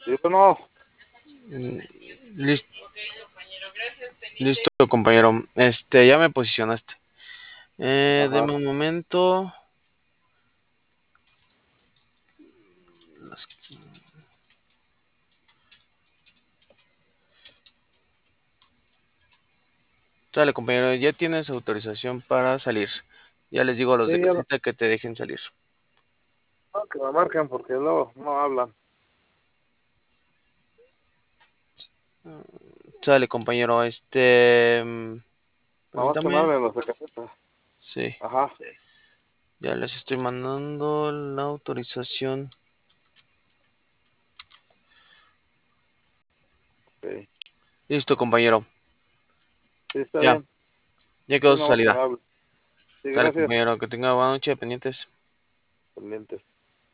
Yo no. Listo, listo, compañero. Ya me posicionaste. Ajá. Deme un momento. Dale, compañero, ya tienes autorización para salir. Ya les digo a los de Sí, ya casita que te dejen salir. no, que me marquen porque luego no hablan. Sale, compañero. Nada más que me Permítame. hablen los de caseta. Sí, Ajá. ya les estoy mandando la autorización. Sí, Listo, compañero. sí, está Ya, bien. ya Sí, quedó su nada más que salida. me hablen. Sí, Sale, gracias. compañero, que tenga buena noche, pendientes. Pendientes.